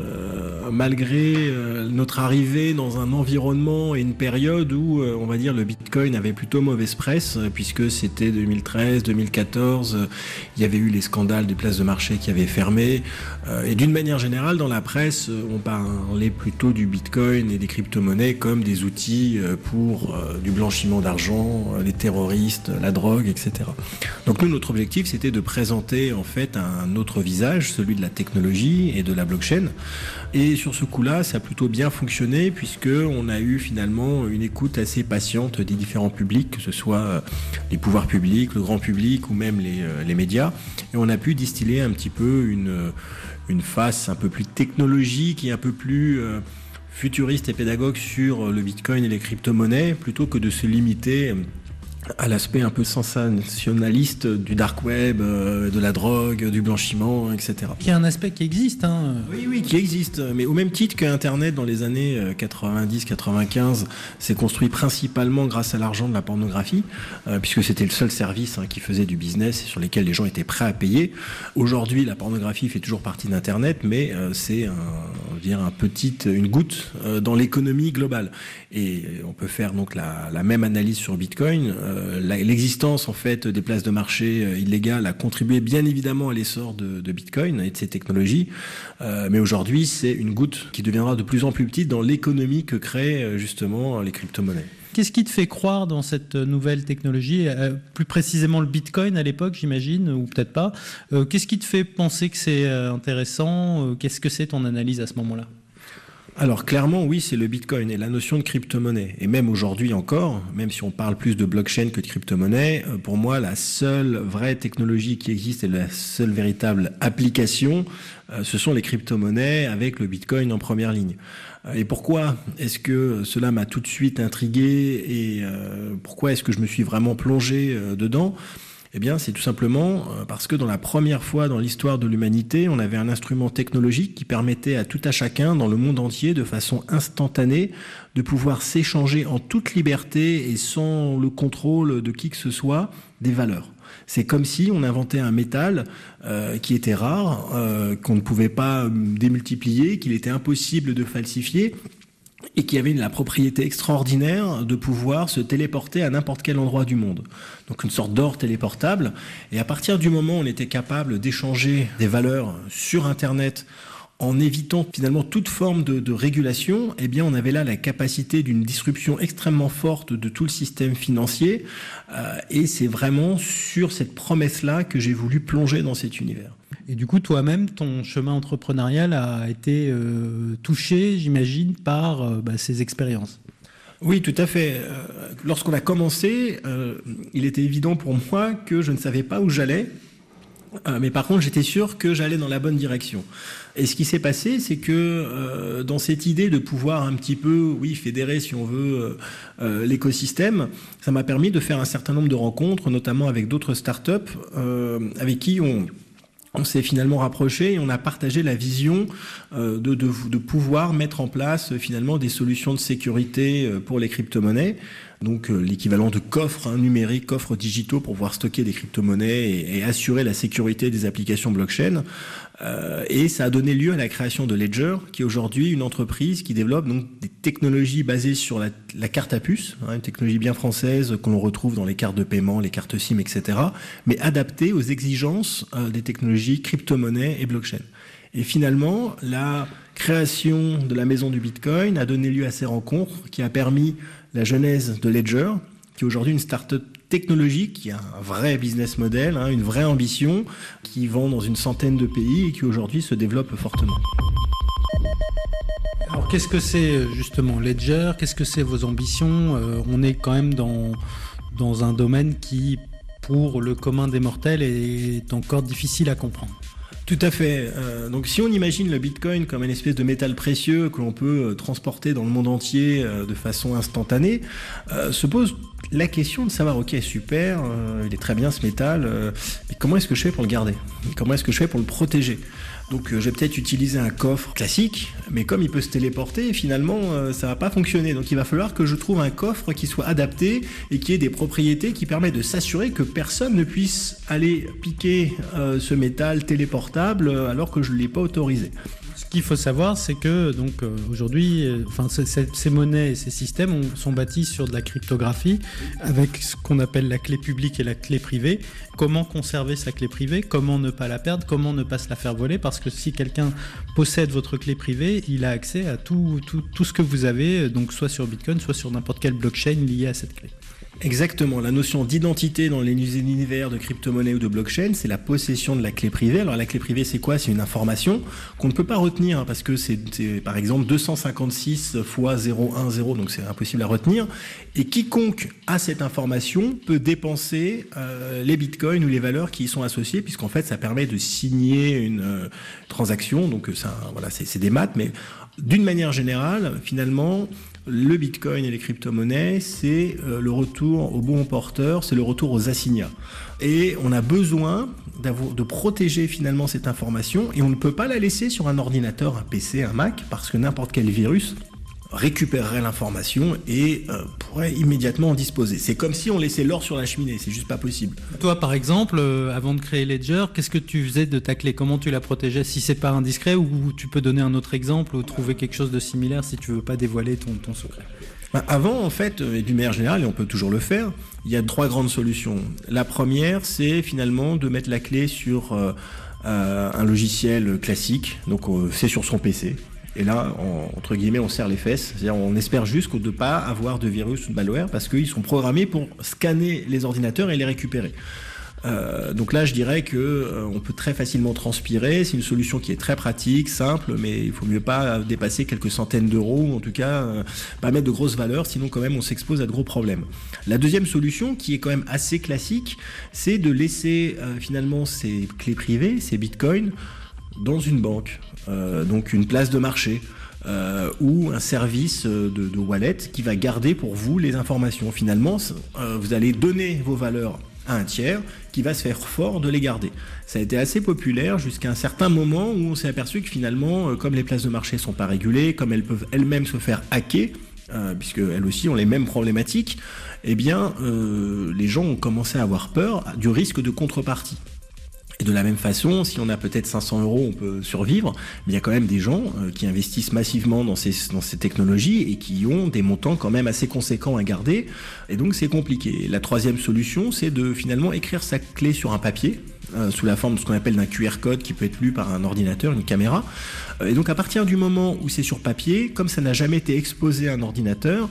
malgré notre arrivée dans un environnement et une période où, on va dire, le Bitcoin avait plutôt mauvaise presse, puisque c'était 2013, 2014, il y avait eu les scandales des places de marché qui avaient fermé, et d'une manière générale, dans la presse, on parlait plutôt du Bitcoin et des crypto-monnaies comme des outils pour du blanchiment d'argent, les terroristes, la drogue, etc. Donc nous, notre objectif, c'était de présenter en fait un autre visage, celui de la technologie et de la blockchain. Et sur ce coup-là, ça a plutôt bien fonctionné puisque on a eu finalement une écoute assez patiente des différents publics, que ce soit les pouvoirs publics, le grand public ou même les médias. Et on a pu distiller un petit peu une face un peu plus technologique et un peu plus futuriste et pédagogue sur le Bitcoin et les crypto-monnaies, plutôt que de se limiter à l'aspect un peu sensationnaliste du dark web, de la drogue, du blanchiment, etc. Il y a un aspect qui existe. Oui, qui existe. Mais au même titre qu'Internet dans les années 90-95 s'est construit principalement grâce à l'argent de la pornographie, puisque c'était le seul service qui faisait du business et sur lesquels les gens étaient prêts à payer. Aujourd'hui, la pornographie fait toujours partie d'Internet, mais c'est une goutte dans l'économie globale. Et on peut faire donc la même analyse sur Bitcoin. l'existence en fait des places de marché illégales a contribué bien évidemment à l'essor de Bitcoin et de ces technologies, mais aujourd'hui c'est une goutte qui deviendra de plus en plus petite dans l'économie que créent justement les crypto-monnaies. Qu'est-ce qui te fait croire dans cette nouvelle technologie, plus précisément le Bitcoin à l'époque, j'imagine, ou peut-être pas. Qu'est-ce qui te fait penser que c'est intéressant? Qu'est-ce que c'est ton analyse à ce moment-là? Alors clairement, oui, c'est le Bitcoin et la notion de crypto-monnaie. Et même aujourd'hui encore, même si on parle plus de blockchain que de crypto-monnaie, pour moi, la seule vraie technologie qui existe et la seule véritable application, ce sont les crypto-monnaies avec le Bitcoin en première ligne. Et pourquoi est-ce que cela m'a tout de suite intrigué et pourquoi est-ce que je me suis vraiment plongé dedans ? Eh bien, c'est tout simplement parce que dans la première fois dans l'histoire de l'humanité, on avait un instrument technologique qui permettait à tout à chacun dans le monde entier, de façon instantanée, de pouvoir s'échanger en toute liberté et sans le contrôle de qui que ce soit des valeurs. C'est comme si on inventait un métal qui était rare, qu'on ne pouvait pas démultiplier, qu'il était impossible de falsifier et qui avait la propriété extraordinaire de pouvoir se téléporter à n'importe quel endroit du monde. Donc une sorte d'or téléportable. Et à partir du moment où on était capable d'échanger des valeurs sur Internet en évitant finalement toute forme de régulation, eh bien on avait là la capacité d'une disruption extrêmement forte de tout le système financier. Et c'est vraiment sur cette promesse-là que j'ai voulu plonger dans cet univers. Et du coup, toi-même, ton chemin entrepreneurial a été touché, j'imagine, par ces expériences. Oui, tout à fait. Lorsqu'on a commencé, il était évident pour moi que je ne savais pas où j'allais. Mais par contre, j'étais sûr que j'allais dans la bonne direction. Et ce qui s'est passé, c'est que dans cette idée de pouvoir un petit peu, fédérer, si on veut, l'écosystème, ça m'a permis de faire un certain nombre de rencontres, notamment avec d'autres startups, avec qui on s'est finalement rapproché et on a partagé la vision de pouvoir mettre en place finalement des solutions de sécurité pour les crypto-monnaies. Donc l'équivalent de coffres numériques, coffres digitaux pour pouvoir stocker des crypto-monnaies et assurer la sécurité des applications blockchain. Et ça a donné lieu à la création de Ledger, qui est aujourd'hui une entreprise qui développe donc des technologies basées sur la carte à puce, une technologie bien française que l'on retrouve dans les cartes de paiement, les cartes SIM, etc., mais adaptée aux exigences des technologies crypto-monnaie et blockchain. Et finalement, la création de la maison du Bitcoin a donné lieu à ces rencontres qui a permis la genèse de Ledger, qui est aujourd'hui une start-up technologique, qui a un vrai business model, une vraie ambition, qui vend dans une centaine de pays et qui aujourd'hui se développe fortement. Alors qu'est-ce que c'est justement Ledger? Qu'est-ce que c'est vos ambitions? On est quand même dans un domaine qui, pour le commun des mortels, est encore difficile à comprendre. Tout à fait. Donc si on imagine le Bitcoin comme une espèce de métal précieux que l'on peut transporter dans le monde entier de façon instantanée, se pose la question de savoir, ok, super, il est très bien ce métal, mais comment est-ce que je fais pour le garder? Comment est-ce que je fais pour le protéger? Donc je vais peut-être utiliser un coffre classique, mais comme il peut se téléporter, finalement ça va pas fonctionner. Donc il va falloir que je trouve un coffre qui soit adapté et qui ait des propriétés qui permettent de s'assurer que personne ne puisse aller piquer ce métal téléportable alors que je ne l'ai pas autorisé. Ce qu'il faut savoir, c'est que aujourd'hui, ces monnaies et ces systèmes sont bâtis sur de la cryptographie avec ce qu'on appelle la clé publique et la clé privée. Comment conserver sa clé privée? Comment ne pas la perdre? Comment ne pas se la faire voler? Parce que si quelqu'un possède votre clé privée, il a accès à tout ce que vous avez, donc soit sur Bitcoin, soit sur n'importe quelle blockchain liée à cette clé. Exactement. La notion d'identité dans l'univers de crypto-monnaie ou de blockchain, c'est la possession de la clé privée. Alors la clé privée, c'est quoi? C'est une information qu'on ne peut pas retenir parce que c'est par exemple 256 fois 010, donc c'est impossible à retenir. Et quiconque a cette information peut dépenser les bitcoins ou les valeurs qui y sont associées, puisqu'en fait ça permet de signer une transaction. Donc c'est des maths, mais d'une manière générale, finalement, le Bitcoin et les crypto-monnaies, c'est le retour au bon porteur, c'est le retour aux assignats. Et on a besoin de protéger finalement cette information et on ne peut pas la laisser sur un ordinateur, un PC, un Mac, parce que n'importe quel virus récupérerait l'information et pourrait immédiatement en disposer. C'est comme si on laissait l'or sur la cheminée, c'est juste pas possible. Toi, par exemple, avant de créer Ledger, qu'est-ce que tu faisais de ta clé? Comment tu la protégeais? Si c'est pas indiscret, ou tu peux donner un autre exemple ou trouver quelque chose de similaire si tu veux pas dévoiler ton secret. Avant, en fait, et d'une manière générale, et on peut toujours le faire, il y a 3 grandes solutions. La première, c'est finalement de mettre la clé sur un logiciel classique, donc c'est sur son PC. Et là, entre guillemets, on serre les fesses. C'est-à-dire, on espère juste de ne pas avoir de virus ou de malware parce qu'ils sont programmés pour scanner les ordinateurs et les récupérer. Donc là, je dirais que on peut très facilement transpirer. C'est une solution qui est très pratique, simple, mais il faut mieux pas dépasser quelques centaines d'euros, ou en tout cas pas mettre de grosses valeurs, sinon quand même on s'expose à de gros problèmes. La deuxième solution, qui est quand même assez classique, c'est de laisser finalement ces clés privées, ces bitcoins, dans une banque, donc une place de marché. Ou un service de wallet qui va garder pour vous les informations. Finalement, vous allez donner vos valeurs à un tiers qui va se faire fort de les garder. Ça a été assez populaire jusqu'à un certain moment où on s'est aperçu que finalement, comme les places de marché sont pas régulées, comme elles peuvent elles-mêmes se faire hacker, puisque elles aussi ont les mêmes problématiques, eh bien, les gens ont commencé à avoir peur du risque de contrepartie. Et de la même façon, si on a peut-être 500 €, on peut survivre, mais il y a quand même des gens qui investissent massivement dans ces technologies et qui ont des montants quand même assez conséquents à garder, et donc c'est compliqué. La troisième solution, c'est de finalement écrire sa clé sur un papier, sous la forme de ce qu'on appelle d'un QR code qui peut être lu par un ordinateur, une caméra. Et donc à partir du moment où c'est sur papier, comme ça n'a jamais été exposé à un ordinateur,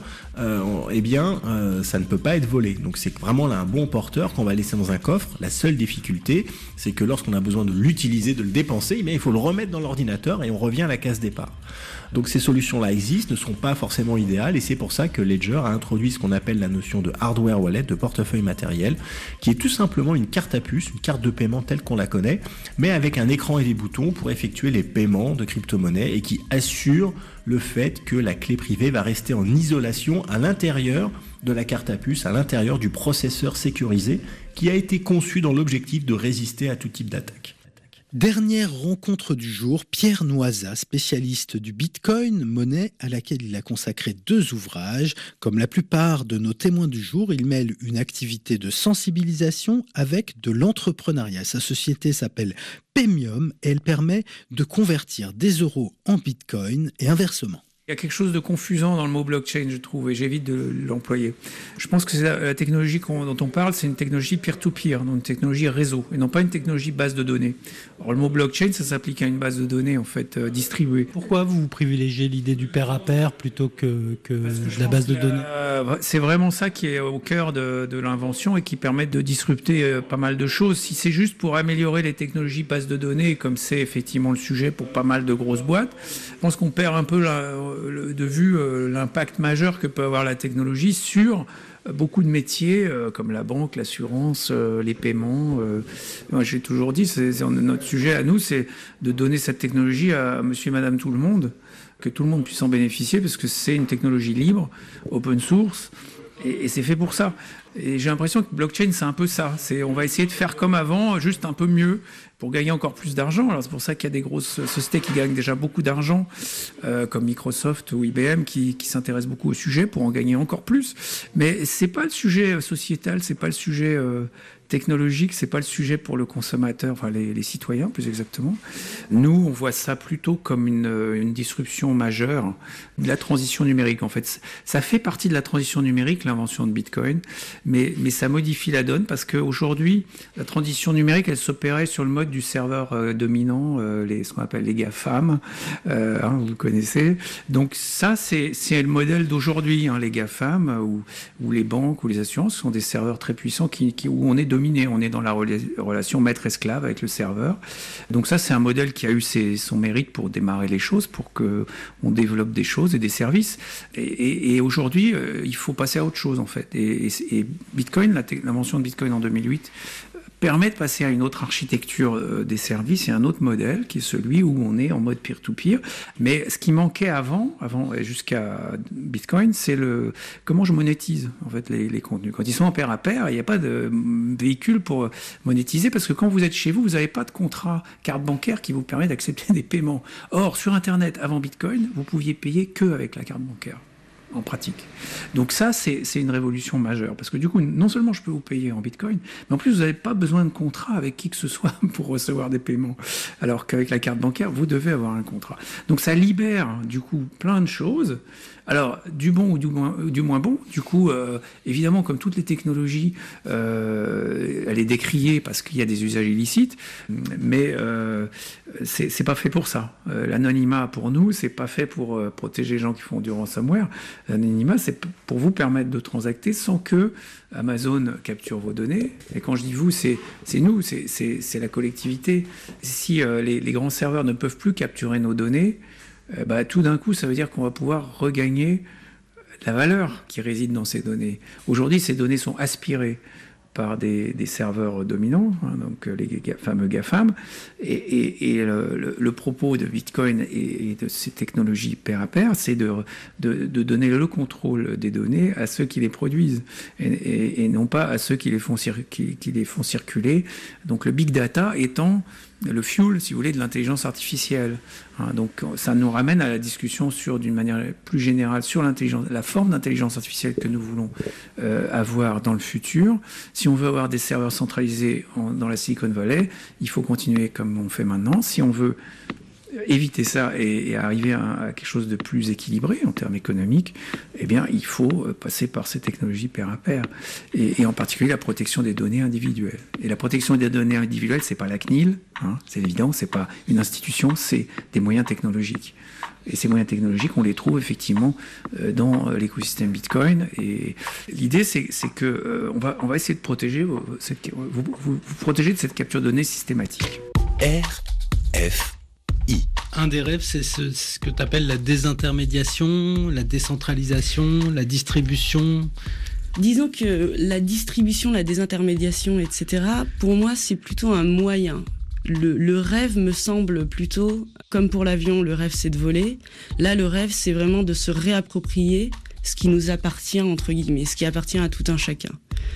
eh bien ça ne peut pas être volé. Donc c'est vraiment là un bon porteur qu'on va laisser dans un coffre. La seule difficulté, c'est que lorsqu'on a besoin de l'utiliser, de le dépenser, eh bien, il faut le remettre dans l'ordinateur et on revient à la case départ. Donc ces solutions-là existent, ne sont pas forcément idéales, et c'est pour ça que Ledger a introduit ce qu'on appelle la notion de hardware wallet, de portefeuille matériel, qui est tout simplement une carte à puce, une carte de paiement telle qu'on la connaît, mais avec un écran et des boutons pour effectuer les paiements de crypto-monnaies et qui assure le fait que la clé privée va rester en isolation à l'intérieur de la carte à puce, à l'intérieur du processeur sécurisé qui a été conçu dans l'objectif de résister à tout type d'attaque. Dernière rencontre du jour, Pierre Noisa, spécialiste du Bitcoin, monnaie à laquelle il a consacré 2 ouvrages. Comme la plupart de nos témoins du jour, il mêle une activité de sensibilisation avec de l'entrepreneuriat. Sa société s'appelle Paymium et elle permet de convertir des euros en Bitcoin et inversement. Il y a quelque chose de confusant dans le mot blockchain, je trouve, et j'évite de l'employer. Je pense que la technologie dont on parle, c'est une technologie peer-to-peer, donc une technologie réseau, et non pas une technologie base de données. Alors le mot blockchain, ça s'applique à une base de données en fait distribuée. Pourquoi vous privilégiez l'idée du pair à pair plutôt que de la base de données ? C'est vraiment ça qui est au cœur de l'invention et qui permet de disrupter pas mal de choses. Si c'est juste pour améliorer les technologies base de données, comme c'est effectivement le sujet pour pas mal de grosses boîtes, je pense qu'on perd un peu de vue l'impact majeur que peut avoir la technologie sur beaucoup de métiers comme la banque, l'assurance, les paiements. Moi, j'ai toujours dit, notre sujet à nous, c'est de donner cette technologie à monsieur et madame tout le monde, que tout le monde puisse en bénéficier, parce que c'est une technologie libre, open source, et c'est fait pour ça. Et j'ai l'impression que blockchain, c'est un peu ça. On va essayer de faire comme avant, juste un peu mieux, pour gagner encore plus d'argent. Alors c'est pour ça qu'il y a des grosses sociétés qui gagnent déjà beaucoup d'argent, comme Microsoft ou IBM, qui s'intéressent beaucoup au sujet pour en gagner encore plus. Mais c'est pas le sujet sociétal, c'est pas le sujet technologique, c'est pas le sujet pour le consommateur, enfin les citoyens plus exactement. Nous, on voit ça plutôt comme une disruption majeure de la transition numérique. En fait, ça fait partie de la transition numérique, l'invention de Bitcoin, mais ça modifie la donne parce qu'aujourd'hui, la transition numérique, elle s'opérait sur le mode du serveur dominant, ce qu'on appelle les GAFAM, vous le connaissez. Donc ça, c'est le modèle d'aujourd'hui, les GAFAM ou les banques ou les assurances sont des serveurs très puissants où on est dominé, on est dans la relation maître-esclave avec le serveur. Donc ça, c'est un modèle qui a eu son mérite pour démarrer les choses, pour qu'on développe des choses et des services. Et aujourd'hui, il faut passer à autre chose, en fait. Et Bitcoin, l'invention de Bitcoin en 2008, permet de passer à une autre architecture des services et un autre modèle qui est celui où on est en mode peer-to-peer. Mais ce qui manquait avant jusqu'à Bitcoin, c'est comment je monétise en fait les contenus. Quand ils sont en pair à pair, il n'y a pas de véhicule pour monétiser parce que quand vous êtes chez vous, vous n'avez pas de contrat carte bancaire qui vous permet d'accepter des paiements. Or, sur Internet, avant Bitcoin, vous pouviez payer que avec la carte bancaire. en pratique. Donc ça, c'est une révolution majeure, parce que du coup, non seulement je peux vous payer en Bitcoin, mais en plus, vous n'avez pas besoin de contrat avec qui que ce soit pour recevoir des paiements, alors qu'avec la carte bancaire, vous devez avoir un contrat. Donc ça libère, du coup, plein de choses. Alors, du bon ou du moins bon, du coup, évidemment, comme toutes les technologies, elle est décriée parce qu'il y a des usages illicites, mais c'est pas fait pour ça. L'anonymat, pour nous, c'est pas fait pour protéger les gens qui font du ransomware. L'anonymat, c'est pour vous permettre de transacter sans que Amazon capture vos données. Et quand je dis vous, c'est nous, c'est la collectivité. Si les grands serveurs ne peuvent plus capturer nos données, tout d'un coup, ça veut dire qu'on va pouvoir regagner la valeur qui réside dans ces données. Aujourd'hui, ces données sont aspirées par des serveurs dominants, donc les fameux GAFAM, et le propos de Bitcoin et de ces technologies pair à pair, c'est de donner le contrôle des données à ceux qui les produisent, et non pas à ceux qui les font circuler. Donc le big data étant le fuel, si vous voulez, de l'intelligence artificielle. Donc ça nous ramène à la discussion d'une manière plus générale sur la forme d'intelligence artificielle que nous voulons avoir dans le futur. Si on veut avoir des serveurs centralisés dans la Silicon Valley, il faut continuer comme on fait maintenant. Si on veut éviter ça et arriver à quelque chose de plus équilibré en termes économiques, eh bien, il faut passer par ces technologies pair à pair, et en particulier la protection des données individuelles. Et la protection des données individuelles, c'est pas la CNIL, c'est évident, c'est pas une institution, c'est des moyens technologiques. Et ces moyens technologiques, on les trouve effectivement dans l'écosystème Bitcoin. Et l'idée, c'est que on va essayer de protéger vous protéger de cette capture de données systématique. Un des rêves, c'est ce que tu appelles la désintermédiation, la décentralisation, la distribution. Disons que la distribution, la désintermédiation, etc., pour moi, c'est plutôt un moyen. Le rêve me semble plutôt, comme pour l'avion, le rêve c'est de voler. Là, le rêve, c'est vraiment de se réapproprier ce qui nous appartient, entre guillemets, ce qui appartient à tout un chacun.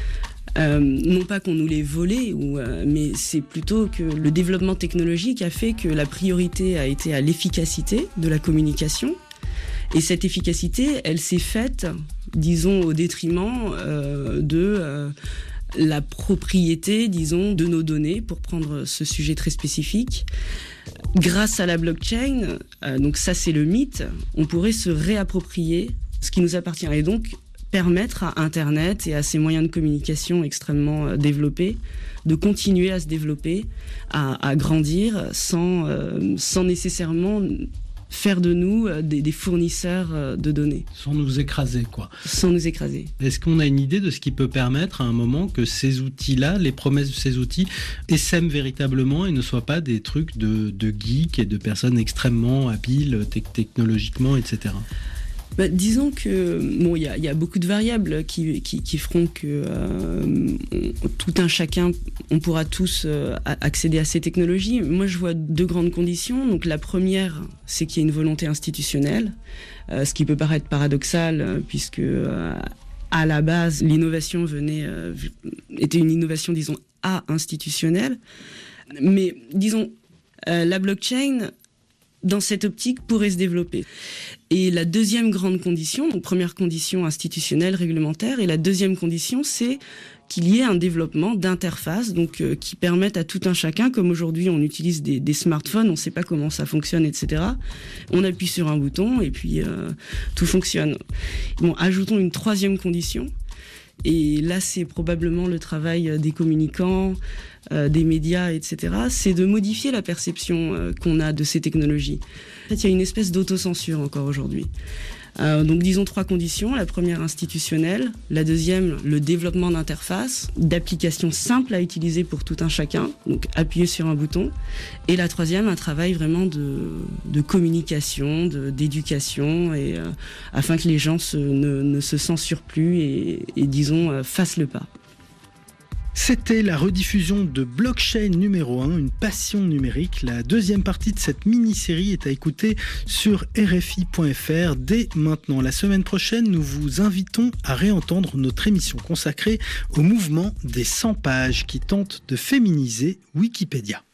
Non pas qu'on nous l'ait volé, mais c'est plutôt que le développement technologique a fait que la priorité a été à l'efficacité de la communication. Et cette efficacité, elle s'est faite, disons, au détriment de la propriété, disons, de nos données, pour prendre ce sujet très spécifique. Grâce à la blockchain, donc ça c'est le mythe, on pourrait se réapproprier ce qui nous appartient. Et donc, permettre à Internet et à ces moyens de communication extrêmement développés de continuer à se développer, à grandir sans nécessairement faire de nous des fournisseurs de données. Sans nous écraser, quoi. Sans nous écraser. Est-ce qu'on a une idée de ce qui peut permettre à un moment que ces outils-là, les promesses de ces outils, essaiment véritablement et ne soient pas des trucs de geeks et de personnes extrêmement habiles technologiquement, etc. Disons que il y a beaucoup de variables qui feront que tout un chacun, on pourra tous accéder à ces technologies. Moi, je vois deux grandes conditions. Donc, la première, c'est qu'il y ait une volonté institutionnelle, ce qui peut paraître paradoxal, puisque à la base, l'innovation était une innovation, disons, institutionnelle. Mais disons, la blockchain, dans cette optique, pourrait se développer. Et la deuxième grande condition, donc première condition institutionnelle, réglementaire, et la deuxième condition, c'est qu'il y ait un développement d'interfaces, donc qui permettent à tout un chacun, comme aujourd'hui on utilise des smartphones, on ne sait pas comment ça fonctionne, etc. On appuie sur un bouton et puis tout fonctionne. Bon, ajoutons une troisième condition. Et là, c'est probablement le travail des communicants, des médias, etc. C'est de modifier la perception qu'on a de ces technologies. En fait, il y a une espèce d'autocensure encore aujourd'hui. Donc, disons trois conditions. La première, institutionnelle. La deuxième, le développement d'interfaces, d'applications simples à utiliser pour tout un chacun. Donc, appuyer sur un bouton. Et la troisième, un travail vraiment de communication, d'éducation, et afin que les gens ne se censurent plus et disons, fassent le pas. C'était la rediffusion de Blockchain numéro 1, une passion numérique. La deuxième partie de cette mini-série est à écouter sur RFI.fr dès maintenant. La semaine prochaine, nous vous invitons à réentendre notre émission consacrée au mouvement des 100 pages qui tente de féminiser Wikipédia.